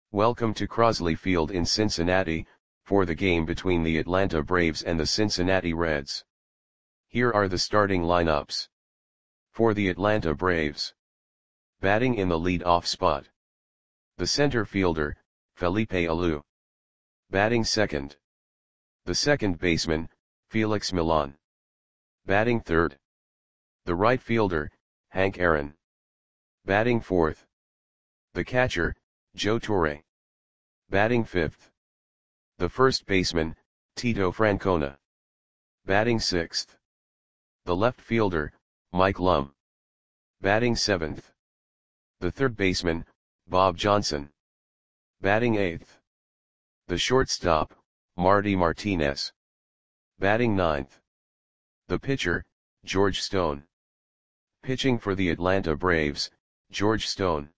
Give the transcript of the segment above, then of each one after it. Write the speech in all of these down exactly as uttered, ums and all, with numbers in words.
Welcome to Crosley Field in Cincinnati, for the game between the Atlanta Braves and the Cincinnati Reds. Here are the starting lineups. For the Atlanta Braves. Batting in the lead-off spot. The center fielder, Felipe Alou. Batting second. The second baseman, Felix Millan. Batting third. The right fielder, Hank Aaron. Batting fourth. The catcher, Joe Torre. Batting fifth. The first baseman, Tito Francona. Batting sixth. The left fielder, Mike Lum. Batting seventh. The third baseman, Bob Johnson. Batting eighth. The shortstop, Marty Martinez. Batting ninth. The pitcher, George Stone. Pitching for the Atlanta Braves, George Stone.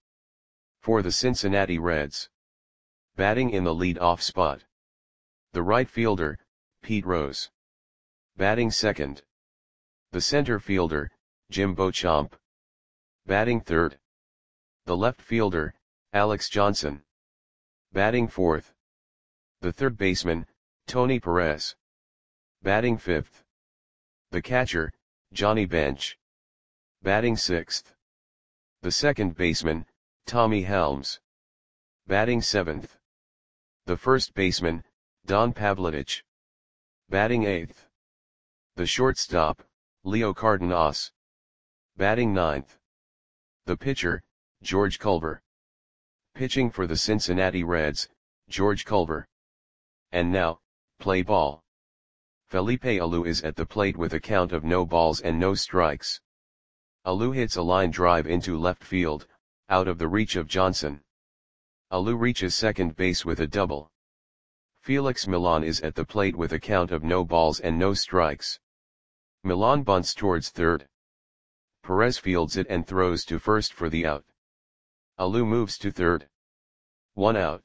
For the Cincinnati Reds. Batting in the lead-off spot. The right fielder, Pete Rose. Batting second. The center fielder, Jim Beauchamp. Batting third. The left fielder, Alex Johnson. Batting fourth. The third baseman, Tony Perez. Batting fifth. The catcher, Johnny Bench. Batting sixth. The second baseman, Tommy Helms. Batting seventh. The first baseman, Don Pavlidich. Batting eighth. The shortstop, Leo Cardenas. Batting ninth. The pitcher, George Culver. Pitching for the Cincinnati Reds, George Culver. And now, play ball. Felipe Alou is at the plate with a count of no balls and no strikes. Alou hits a line drive into left field, out of the reach of Johnson. Alou reaches second base with a double. Felix Millan is at the plate with a count of no balls and no strikes. Millan bunts towards third. Perez fields it and throws to first for the out. Alou moves to third. One out.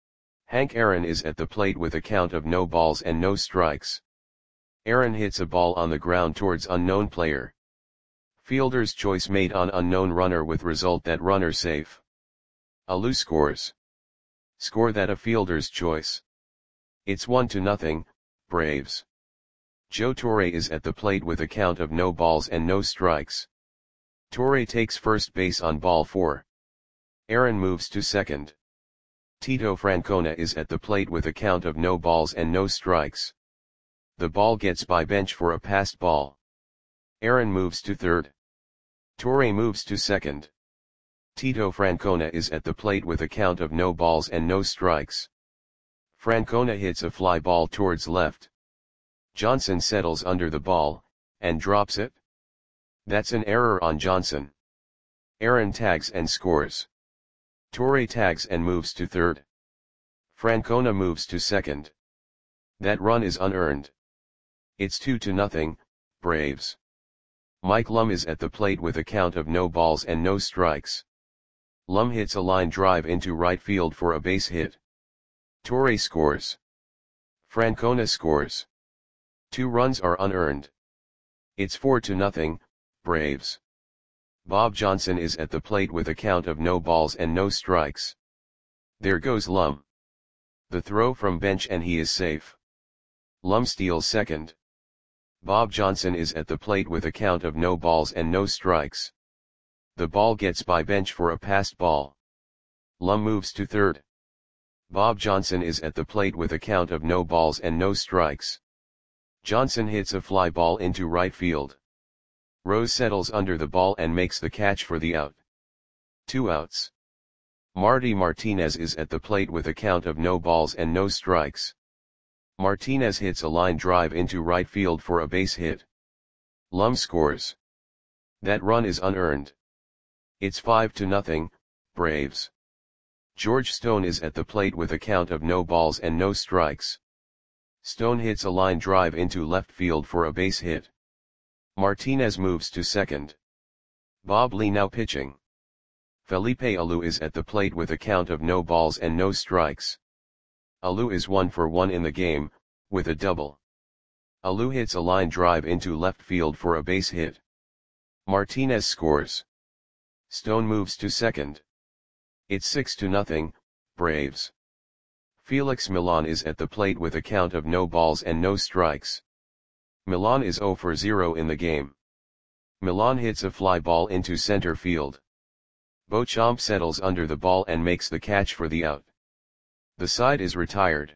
Hank Aaron is at the plate with a count of no balls and no strikes. Aaron hits a ball on the ground towards unknown player. Fielder's choice made on unknown runner with result that runner safe. Alou scores. Score that a fielder's choice. It's one to nothing, Braves. Joe Torre is at the plate with a count of no balls and no strikes. Torre takes first base on ball four. Aaron moves to second. Tito Francona is at the plate with a count of no balls and no strikes. The ball gets by Bench for a passed ball. Aaron moves to third. Torre moves to second. Tito Francona is at the plate with a count of no balls and no strikes. Francona hits a fly ball towards left. Johnson settles under the ball, and drops it. That's an error on Johnson. Aaron tags and scores. Torre tags and moves to third. Francona moves to second. That run is unearned. It's two to nothing, Braves. Mike Lum is at the plate with a count of no balls and no strikes. Lum hits a line drive into right field for a base hit. Torre scores. Francona scores. Two runs are unearned. It's four to nothing, Braves. Bob Johnson is at the plate with a count of no balls and no strikes. There goes Lum. The throw from Bench and he is safe. Lum steals second. Bob Johnson is at the plate with a count of no balls and no strikes. The ball gets by Bench for a passed ball. Lum moves to third. Bob Johnson is at the plate with a count of no balls and no strikes. Johnson hits a fly ball into right field. Rose settles under the ball and makes the catch for the out. Two outs. Marty Martinez is at the plate with a count of no balls and no strikes. Martinez hits a line drive into right field for a base hit. Lum scores. That run is unearned. It's five to nothing, Braves. George Stone is at the plate with a count of no balls and no strikes. Stone hits a line drive into left field for a base hit. Martinez moves to second. Bob Lee now pitching. Felipe Alou is at the plate with a count of no balls and no strikes. Alou is one for one in the game, with a double. Alou hits a line drive into left field for a base hit. Martinez scores. Stone moves to second. It's six to nothing, Braves. Felix Millan is at the plate with a count of no balls and no strikes. Millan is zero for zero in the game. Millan hits a fly ball into center field. Beauchamp settles under the ball and makes the catch for the out. The side is retired.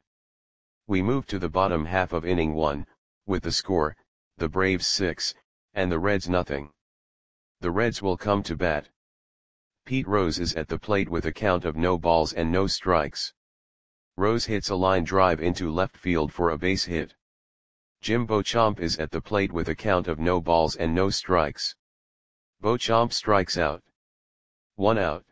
We move to the bottom half of inning one, with the score, the Braves six, and the Reds nothing. The Reds will come to bat. Pete Rose is at the plate with a count of no balls and no strikes. Rose hits a line drive into left field for a base hit. Jim Beauchamp is at the plate with a count of no balls and no strikes. Beauchamp strikes out. One out.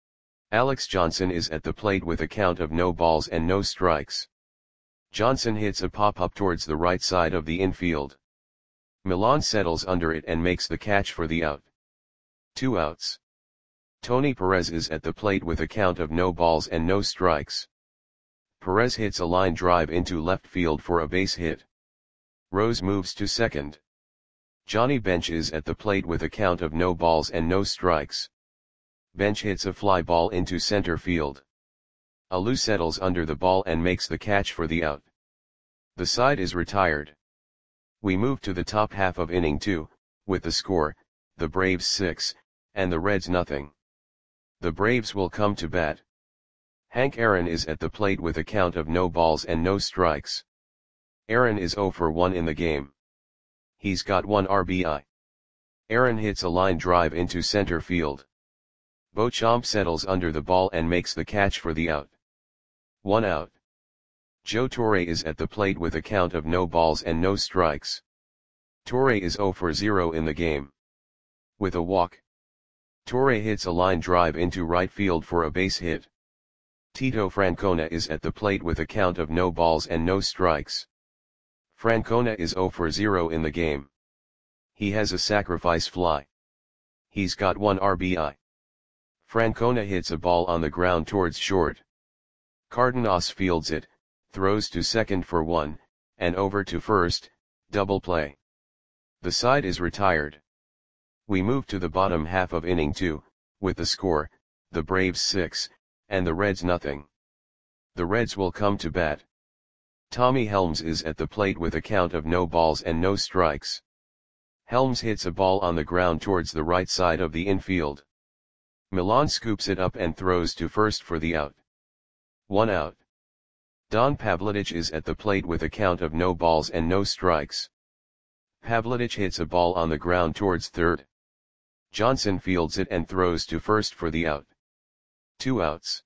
Alex Johnson is at the plate with a count of no balls and no strikes. Johnson hits a pop-up towards the right side of the infield. Millan settles under it and makes the catch for the out. Two outs. Tony Perez is at the plate with a count of no balls and no strikes. Perez hits a line drive into left field for a base hit. Rose moves to second. Johnny Bench is at the plate with a count of no balls and no strikes. Bench hits a fly ball into center field. Alou settles under the ball and makes the catch for the out. The side is retired. We move to the top half of inning two, with the score, the Braves six, and the Reds nothing. The Braves will come to bat. Hank Aaron is at the plate with a count of no balls and no strikes. Aaron is zero for one in the game. He's got one R B I. Aaron hits a line drive into center field. Beauchamp settles under the ball and makes the catch for the out. One out. Joe Torre is at the plate with a count of no balls and no strikes. Torre is zero for zero in the game. With a walk. Torre hits a line drive into right field for a base hit. Tito Francona is at the plate with a count of no balls and no strikes. Francona is zero for zero in the game. He has a sacrifice fly. He's got one R B I. Francona hits a ball on the ground towards short. Cardenas fields it, throws to second for one, and over to first, double play. The side is retired. We move to the bottom half of inning two, with the score, the Braves six, and the Reds nothing. The Reds will come to bat. Tommy Helms is at the plate with a count of no balls and no strikes. Helms hits a ball on the ground towards the right side of the infield. Millan scoops it up and throws to first for the out. One out. Don Pavlidich is at the plate with a count of no balls and no strikes. Pavlidich hits a ball on the ground towards third. Johnson fields it and throws to first for the out. Two outs.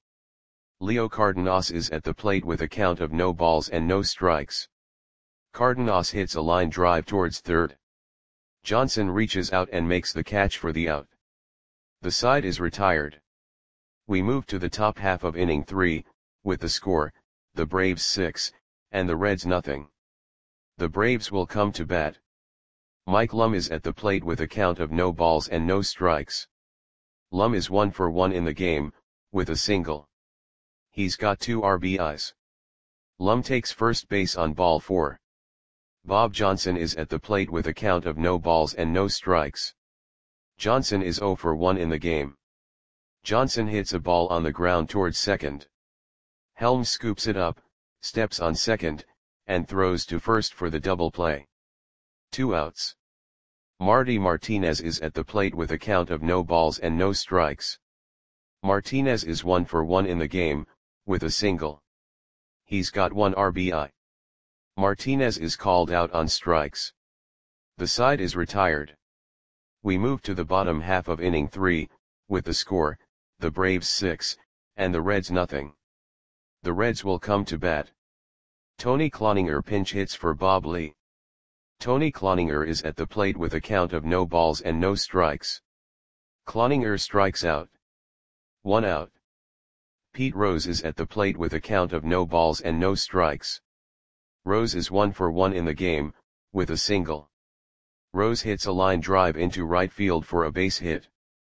Leo Cardenas is at the plate with a count of no balls and no strikes. Cardenas hits a line drive towards third. Johnson reaches out and makes the catch for the out. The side is retired. We move to the top half of inning three, with the score, the Braves six, and the Reds nothing. The Braves will come to bat. Mike Lum is at the plate with a count of no balls and no strikes. Lum is one for one in the game, with a single. He's got two R B Is. Lum takes first base on ball four. Bob Johnson is at the plate with a count of no balls and no strikes. Johnson is zero for one in the game. Johnson hits a ball on the ground towards second. Helms scoops it up, steps on second, and throws to first for the double play. Two outs. Marty Martinez is at the plate with a count of no balls and no strikes. Martinez is one for one in the game, with a single. He's got one R B I. Martinez is called out on strikes. The side is retired. We move to the bottom half of inning three, with the score, the Braves six, and the Reds nothing. The Reds will come to bat. Tony Cloninger pinch hits for Bob Lee. Tony Cloninger is at the plate with a count of no balls and no strikes. Cloninger strikes out. One out. Pete Rose is at the plate with a count of no balls and no strikes. Rose is one for one in the game, with a single. Rose hits a line drive into right field for a base hit.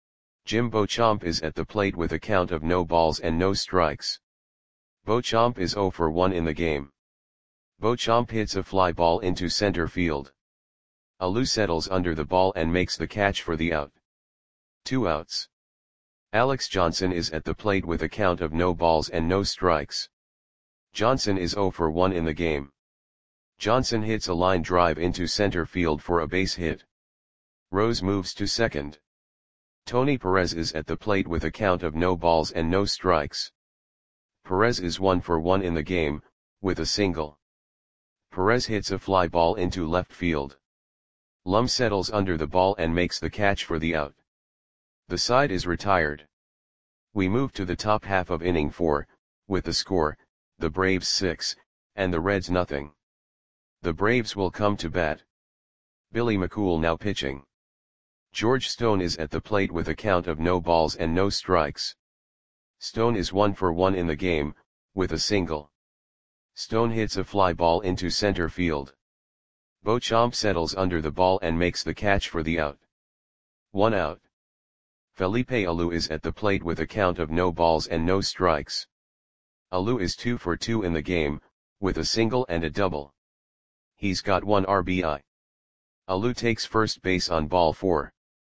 Jim Beauchamp is at the plate with a count of no balls and no strikes. Beauchamp is zero for one in the game. Beauchamp hits a fly ball into center field. Alou settles under the ball and makes the catch for the out. Two outs. Alex Johnson is at the plate with a count of no balls and no strikes. Johnson is zero for one in the game. Johnson hits a line drive into center field for a base hit. Rose moves to second. Tony Perez is at the plate with a count of no balls and no strikes. Perez is one for one in the game, with a single. Perez hits a fly ball into left field. Lum settles under the ball and makes the catch for the out. The side is retired. We move to the top half of inning four, with the score, the Braves six, and the Reds nothing. The Braves will come to bat. Billy McCool now pitching. George Stone is at the plate with a count of no balls and no strikes. Stone is one for one in the game, with a single. Stone hits a fly ball into center field. Beauchamp settles under the ball and makes the catch for the out. One out. Felipe Alou is at the plate with a count of no balls and no strikes. Alou is two for two in the game, with a single and a double. He's got one R B I. Alou takes first base on ball four.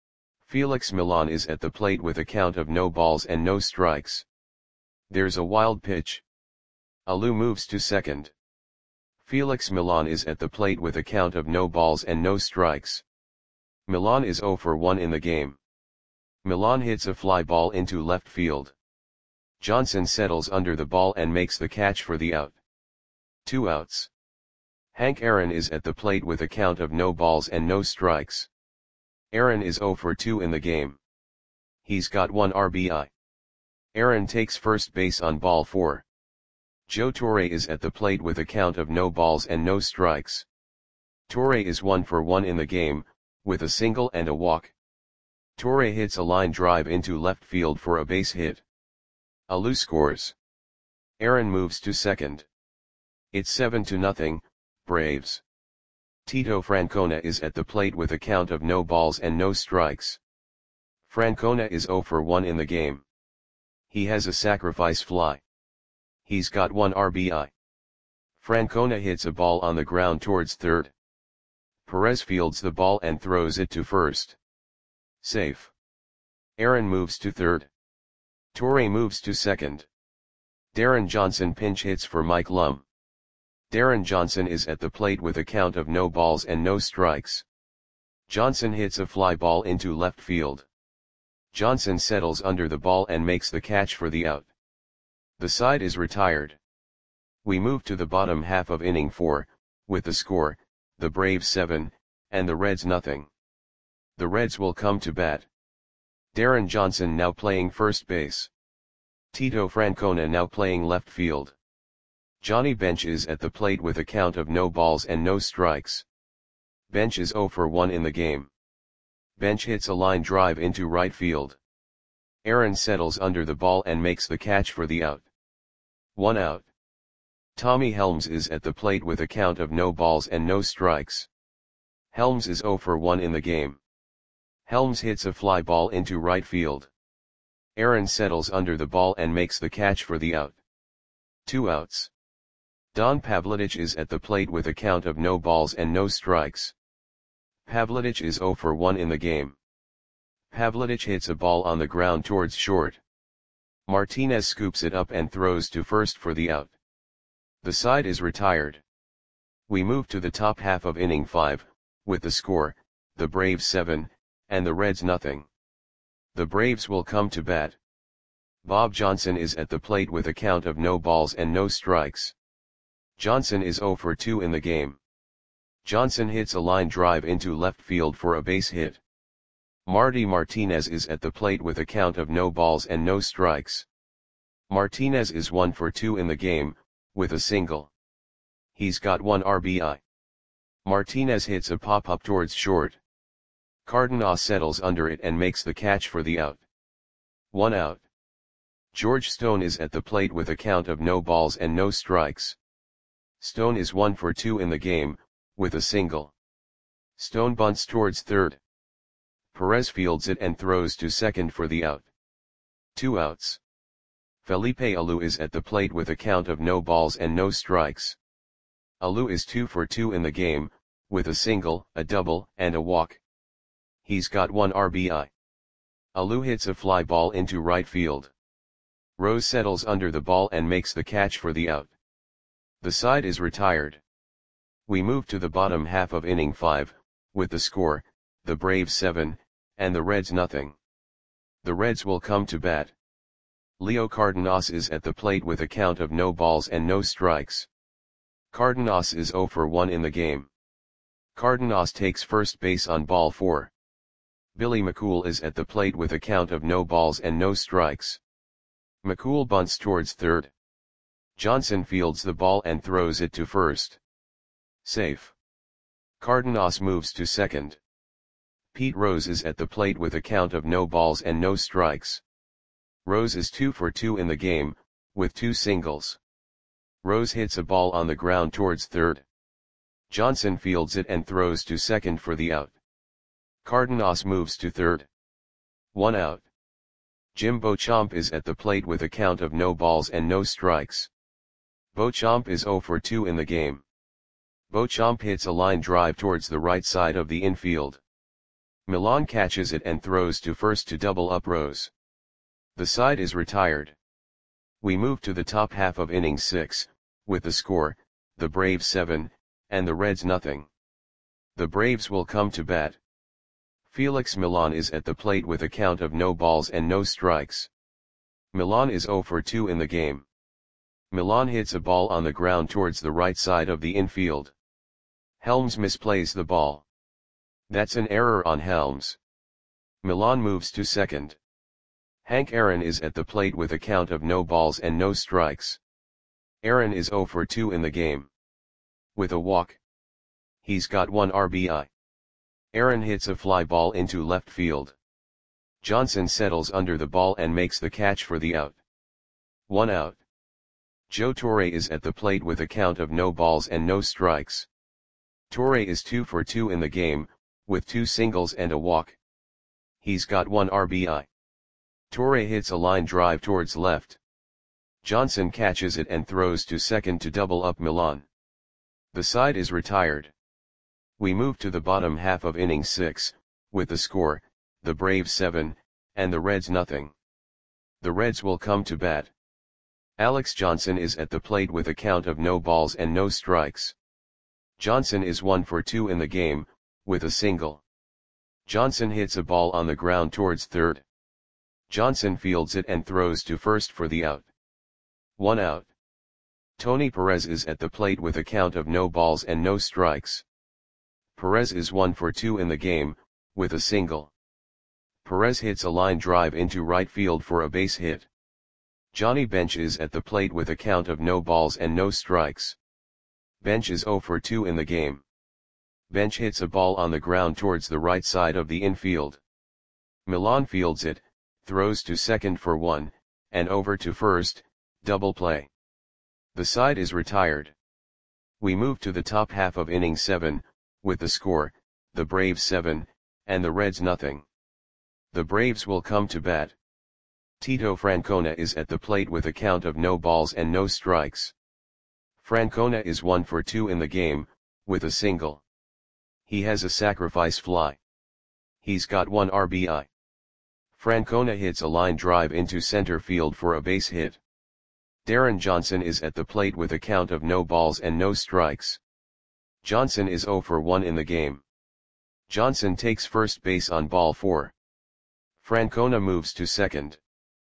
Felix Millan is at the plate with a count of no balls and no strikes. There's a wild pitch. Alou moves to second. Felix Millan is at the plate with a count of no balls and no strikes. Millan is zero for one in the game. Millan hits a fly ball into left field. Johnson settles under the ball and makes the catch for the out. Two outs. Hank Aaron is at the plate with a count of no balls and no strikes. Aaron is zero for two in the game. He's got one R B I. Aaron takes first base on ball four. Joe Torre is at the plate with a count of no balls and no strikes. Torre is one for one in the game, with a single and a walk. Torre hits a line drive into left field for a base hit. Alou scores. Aaron moves to second. It's seven to nothing, Braves. Tito Francona is at the plate with a count of no balls and no strikes. Francona is zero for one in the game. He has a sacrifice fly. He's got one R B I. Francona hits a ball on the ground towards third. Perez fields the ball and throws it to first. Safe. Aaron moves to third. Torre moves to second. Darren Johnson pinch hits for Mike Lum. Darren Johnson is at the plate with a count of no balls and no strikes. Johnson hits a fly ball into left field. Johnson settles under the ball and makes the catch for the out. The side is retired. We move to the bottom half of inning four, with the score, the Braves seven, and the Reds nothing. The Reds will come to bat. Darren Johnson now playing first base. Tito Francona now playing left field. Johnny Bench is at the plate with a count of no balls and no strikes. Bench is zero for one in the game. Bench hits a line drive into right field. Aaron settles under the ball and makes the catch for the out. One out. Tommy Helms is at the plate with a count of no balls and no strikes. Helms is zero for one in the game. Helms hits a fly ball into right field. Aaron settles under the ball and makes the catch for the out. Two outs. Don Pavlidich is at the plate with a count of no balls and no strikes. Pavlidich is zero for one in the game. Pavlidich hits a ball on the ground towards short. Martinez scoops it up and throws to first for the out. The side is retired. We move to the top half of inning five, with the score, the Braves seven, and the Reds nothing. The Braves will come to bat. Bob Johnson is at the plate with a count of no balls and no strikes. Johnson is zero for two in the game. Johnson hits a line drive into left field for a base hit. Marty Martinez is at the plate with a count of no balls and no strikes. Martinez is one for two in the game, with a single. He's got one R B I. Martinez hits a pop-up towards short. Cardenas settles under it and makes the catch for the out. One out. George Stone is at the plate with a count of no balls and no strikes. Stone is one for two in the game, with a single. Stone bunts towards third. Perez fields it and throws to second for the out. Two outs. Felipe Alou is at the plate with a count of no balls and no strikes. Alou is two for two in the game, with a single, a double, and a walk. He's got one R B I. Alou hits a fly ball into right field. Rose settles under the ball and makes the catch for the out. The side is retired. We move to the bottom half of inning five, with the score, the Braves seven, and the Reds nothing. The Reds will come to bat. Leo Cardenas is at the plate with a count of no balls and no strikes. Cardenas is zero for one in the game. Cardenas takes first base on ball four. Billy McCool is at the plate with a count of no balls and no strikes. McCool bunts towards third. Johnson fields the ball and throws it to first. Safe. Cardenas moves to second. Pete Rose is at the plate with a count of no balls and no strikes. Rose is two for two in the game, with two singles. Rose hits a ball on the ground towards third. Johnson fields it and throws to second for the out. Cardenas moves to third. One out. Jim Beauchamp is at the plate with a count of no balls and no strikes. Beauchamp is zero for two in the game. Beauchamp hits a line drive towards the right side of the infield. Milan catches it and throws to first to double up Rose. The side is retired. We move to the top half of inning six, with the score, the Braves seven, and the Reds nothing. The Braves will come to bat. Felix Milan is at the plate with a count of no balls and no strikes. Milan is zero for two in the game. Milan hits a ball on the ground towards the right side of the infield. Helms misplays the ball. That's an error on Helms. Milan moves to second. Hank Aaron is at the plate with a count of no balls and no strikes. Aaron is zero for two in the game. With a walk. He's got one R B I. Aaron hits a fly ball into left field. Johnson settles under the ball and makes the catch for the out. One out. Joe Torre is at the plate with a count of no balls and no strikes. Torre is two for two in the game, with two singles and a walk. He's got one R B I. Torre hits a line drive towards left. Johnson catches it and throws to second to double up Milan. The side is retired. We move to the bottom half of inning six, with the score, the Braves seven, and the Reds nothing. The Reds will come to bat. Alex Johnson is at the plate with a count of no balls and no strikes. Johnson is one for two in the game, with a single. Johnson hits a ball on the ground towards third. Johnson fields it and throws to first for the out. One out. Tony Perez is at the plate with a count of no balls and no strikes. Perez is one for two in the game, with a single. Perez hits a line drive into right field for a base hit. Johnny Bench is at the plate with a count of no balls and no strikes. Bench is zero for two in the game. Bench hits a ball on the ground towards the right side of the infield. Milan fields it, throws to second for one, and over to first, double play. The side is retired. We move to the top half of inning seven, with the score, the Braves seven, and the Reds nothing. The Braves will come to bat. Tito Francona is at the plate with a count of no balls and no strikes. Francona is one for two in the game, with a single. He has a sacrifice fly. He's got one R B I. Francona hits a line drive into center field for a base hit. Darren Johnson is at the plate with a count of no balls and no strikes. Johnson is zero for one in the game. Johnson takes first base on ball four. Francona moves to second.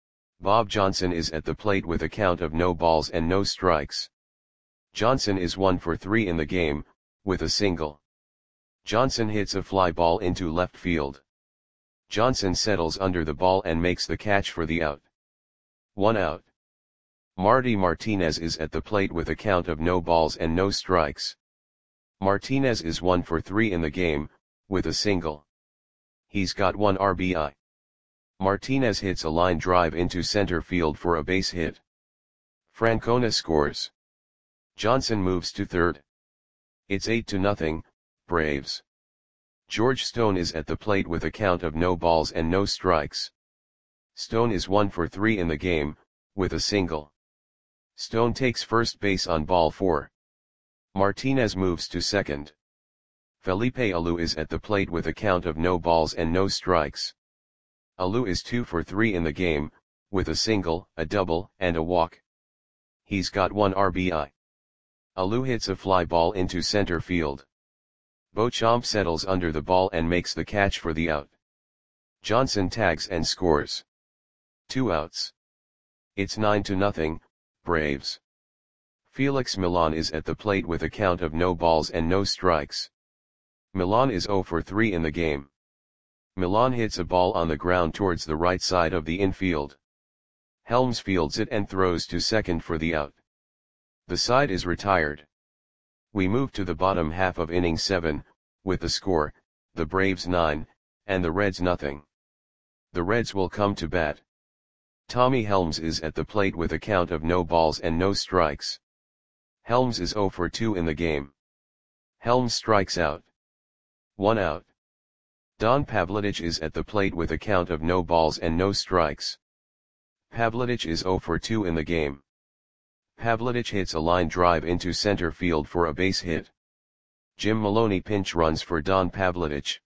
Bob Johnson is at the plate with a count of no balls and no strikes. Johnson is one for three in the game, with a single. Johnson hits a fly ball into left field. Johnson settles under the ball and makes the catch for the out. One out. Marty Martinez is at the plate with a count of no balls and no strikes. Martinez is one for three in the game, with a single. He's got one R B I. Martinez hits a line drive into center field for a base hit. Francona scores. Johnson moves to third. It's eight to nothing, Braves. George Stone is at the plate with a count of no balls and no strikes. Stone is one for three in the game, with a single. Stone takes first base on ball four. Martinez moves to second. Felipe Alou is at the plate with a count of no balls and no strikes. Alou is two for three in the game, with a single, a double, and a walk. He's got one R B I. Alou hits a fly ball into center field. Beauchamp settles under the ball and makes the catch for the out. Johnson tags and scores. Two outs. It's nine to nothing, Braves. Felix Millan is at the plate with a count of no balls and no strikes. Millan is zero for three in the game. Millan hits a ball on the ground towards the right side of the infield. Helms fields it and throws to second for the out. The side is retired. We move to the bottom half of inning seven, with the score, the Braves nine, and the Reds nothing. The Reds will come to bat. Tommy Helms is at the plate with a count of no balls and no strikes. Helms is zero for two in the game. Helms strikes out. One out. Don Pavlidich is at the plate with a count of no balls and no strikes. Pavlidich is zero for two in the game. Pavlidich hits a line drive into center field for a base hit. Jim Maloney pinch runs for Don Pavlidich.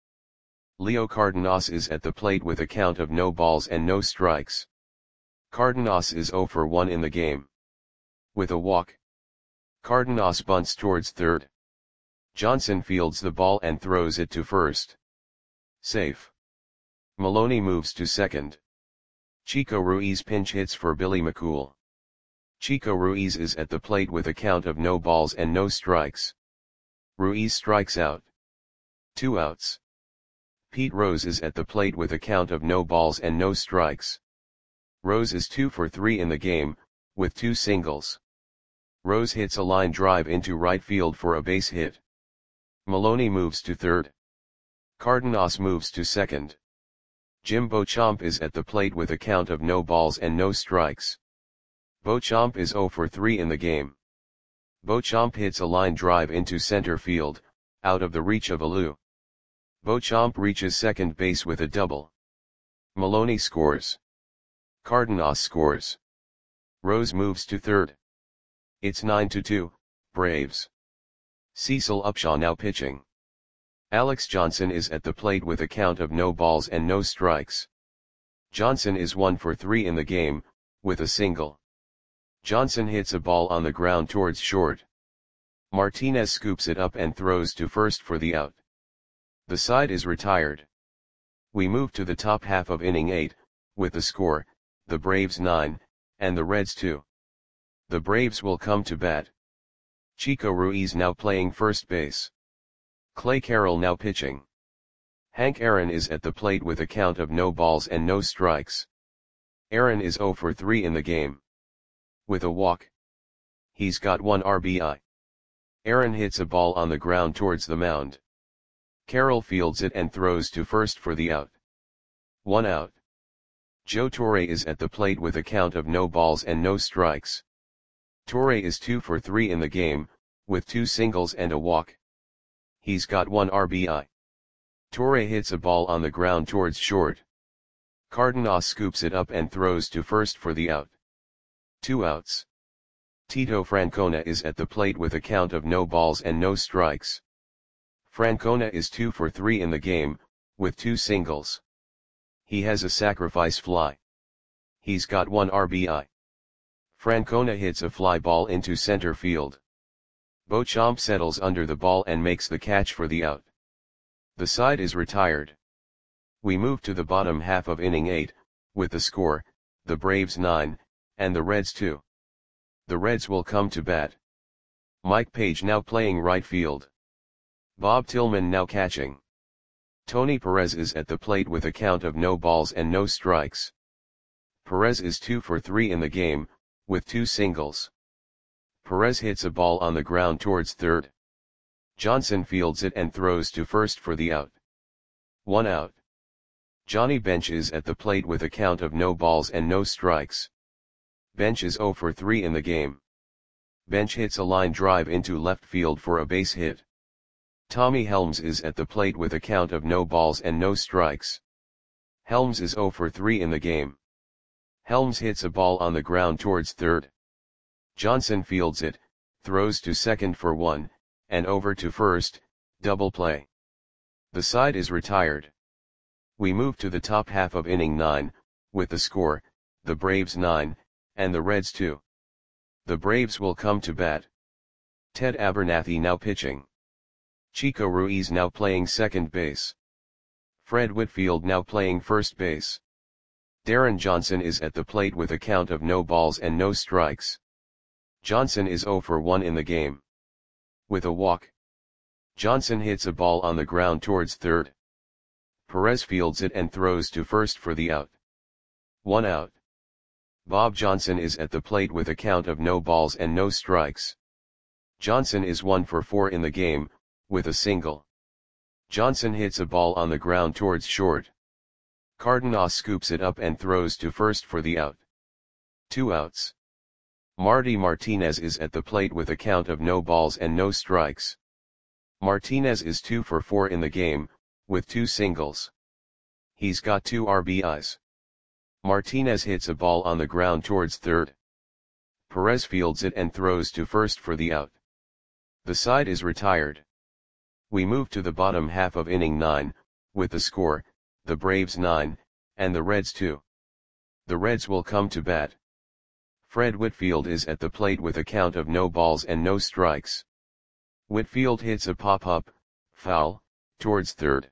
Leo Cardenas is at the plate with a count of no balls and no strikes. Cardenas is zero for one in the game. With a walk. Cardenas bunts towards third. Johnson fields the ball and throws it to first. Safe. Maloney moves to second. Chico Ruiz pinch hits for Billy McCool. Chico Ruiz is at the plate with a count of no balls and no strikes. Ruiz strikes out. Two outs. Pete Rose is at the plate with a count of no balls and no strikes. Rose is two for three in the game, with two singles. Rose hits a line drive into right field for a base hit. Maloney moves to third. Cardenas moves to second. Jim Beauchamp is at the plate with a count of no balls and no strikes. Beauchamp is zero for three in the game. Beauchamp hits a line drive into center field, out of the reach of Alou. Beauchamp reaches second base with a double. Maloney scores. Cardenas scores. Rose moves to third. It's nine to two, Braves. Cecil Upshaw now pitching. Alex Johnson is at the plate with a count of no balls and no strikes. Johnson is one for three in the game, with a single. Johnson hits a ball on the ground towards short. Martinez scoops it up and throws to first for the out. The side is retired. We move to the top half of inning eight, with the score, the Braves nine, and the Reds two. The Braves will come to bat. Chico Ruiz now playing first base. Clay Carroll now pitching. Hank Aaron is at the plate with a count of no balls and no strikes. Aaron is zero for three in the game. With a walk. He's got one R B I. Aaron hits a ball on the ground towards the mound. Carroll fields it and throws to first for the out. One out. Joe Torre is at the plate with a count of no balls and no strikes. Torre is two for three in the game, with two singles and a walk. He's got one R B I. Torre hits a ball on the ground towards short. Cardenas scoops it up and throws to first for the out. Two outs. Tito Francona is at the plate with a count of no balls and no strikes. Francona is two for three in the game, with two singles. He has a sacrifice fly. He's got one R B I. Francona hits a fly ball into center field. Beauchamp settles under the ball and makes the catch for the out. The side is retired. We move to the bottom half of inning eight, with the score, the Braves nine, and the Reds two. The Reds will come to bat. Mike Page now playing right field. Bob Tillman now catching. Tony Perez is at the plate with a count of no balls and no strikes. Perez is two for three in the game, with two singles. Perez hits a ball on the ground towards third. Johnson fields it and throws to first for the out. One out. Johnny Bench is at the plate with a count of no balls and no strikes. Bench is zero for three in the game. Bench hits a line drive into left field for a base hit. Tommy Helms is at the plate with a count of no balls and no strikes. Helms is zero for three in the game. Helms hits a ball on the ground towards third. Johnson fields it, throws to second for one, and over to first, double play. The side is retired. We move to the top half of inning nine, with the score, the Braves nine, and the Reds two. The Braves will come to bat. Ted Abernathy now pitching. Chico Ruiz now playing second base. Fred Whitfield now playing first base. Darren Johnson is at the plate with a count of no balls and no strikes. Johnson is oh for one in the game. With a walk. Johnson hits a ball on the ground towards third. Perez fields it and throws to first for the out. One out. Bob Johnson is at the plate with a count of no balls and no strikes. Johnson is one for four in the game, with a single. Johnson hits a ball on the ground towards short. Cardenas scoops it up and throws to first for the out. Two outs. Marty Martinez is at the plate with a count of no balls and no strikes. Martinez is two for four in the game, with two singles. He's got two R B Is. Martinez hits a ball on the ground towards third. Perez fields it and throws to first for the out. The side is retired. We move to the bottom half of inning nine, with the score, the Braves nine, and the Reds two. The Reds will come to bat. Fred Whitfield is at the plate with a count of no balls and no strikes. Whitfield hits a pop-up, foul, towards third.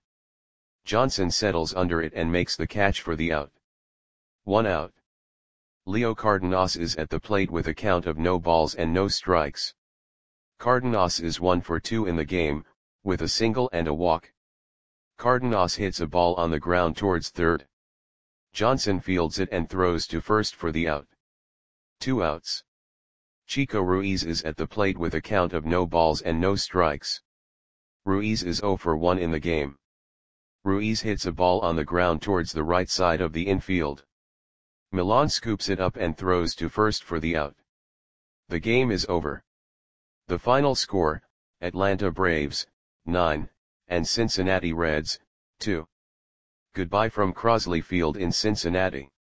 Johnson settles under it and makes the catch for the out. One out. Leo Cardenas is at the plate with a count of no balls and no strikes. Cardenas is one for two in the game, with a single and a walk. Cardenas hits a ball on the ground towards third. Johnson fields it and throws to first for the out. Two outs. Chico Ruiz is at the plate with a count of no balls and no strikes. Ruiz is oh for one in the game. Ruiz hits a ball on the ground towards the right side of the infield. Milan scoops it up and throws to first for the out. The game is over. The final score, Atlanta Braves, nine, and Cincinnati Reds, two. Goodbye from Crosley Field in Cincinnati.